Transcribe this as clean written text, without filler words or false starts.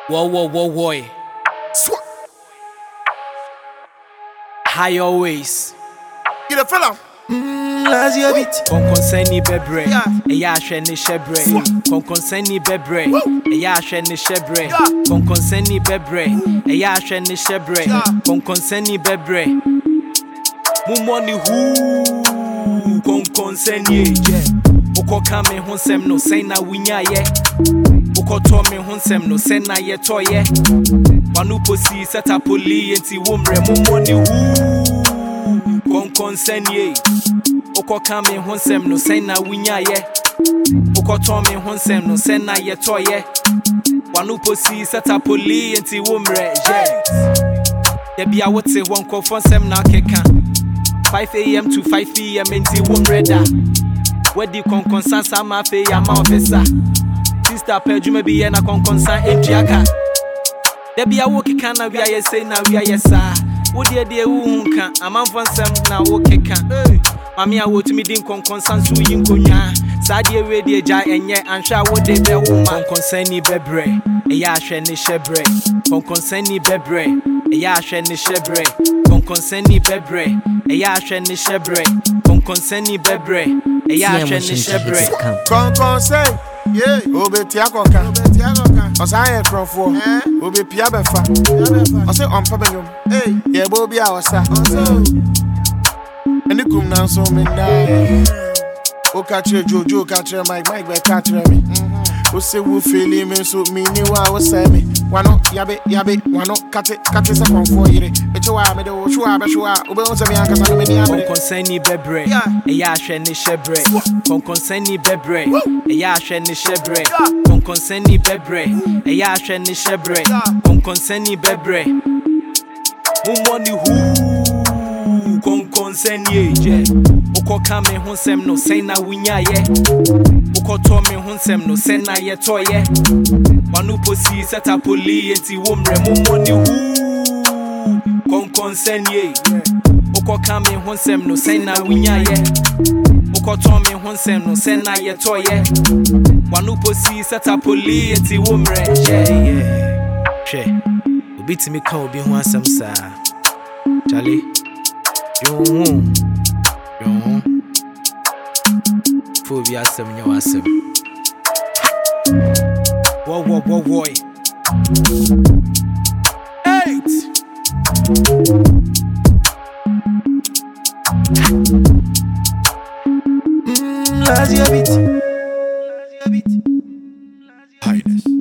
Whoa. High always. Get a fella. Lazy a bit. Concern bebre. Eya hwe ne shebre. Concern bebre. Eya hwe ne shebre. Concern bebre. Eya hwe ne shebre. Concern bebre. Mu money who concern ye. Oko kame ho sem no sen na winya ye. Oko to me ho sem no sen na ye to ye. Wanu posi set up poli enti womre mu money who concern ye. Oko kame ho sem no sen na winya ye. Oko to me ho sem no sen na ye to ye. Wanu posi set up poli enti womre ye. There be a wote won ko fon sem na keka. 5 a.m. to 5 p.m. enti womre da. Where the consensus ma fe ya ma officer. Sister Pedro me be na consensus entriaka. There be a work can na we are say na we are sir. Wo de wu nka amanfo nsem na wo keka. Mami a wo tumi din consensus so yin konwa. Sa de we de ja enye anhwa wo de be wo ma consensus ni bebre. Eya ahwe ne shebre. Consensus ni bebre. Eya ahwe ne shebre. Consensus ni bebre. Eya ahwe ne shebre. Consensus ni bebre. Eya ahwe ne shebre. Concern. Yeah, obe tia koka. Osa ye krofo. Obe pia befa. Ose ompa benyom. Hey, ye bo bia osa. Eni kum nan so me die. O katre Jojo katre Mike be katre me. O se wo feel me so me ni wa o say me. Wano yabe wano kate se konfo yire. Echo wa me de wo sho abe sho a obe on se me anka sa me ni abe. Concern ni bebre. Eya ahwe ne shebre. Concern ni bebre. Eya ahwe ne shebre. Concern ni bebre. Eya ahwe ne shebre. Concern ni bebre. Mu money who concern ye. Oko kame ho sem no sen na winya ye. Oko to me ho sem no sen na ye to ye. Wanu posi set up poli enti womre mu money who concern ye. Oko kame ho sem no sen na winya ye. Oko to me ho sem no sen na ye to ye. Wanu posi set up poli enti womre yeah. She obi timi ka obi ho asem sa. Charlie yo Phobia asem nyo asem. Whoa. 8. Lazy a bit. Highness.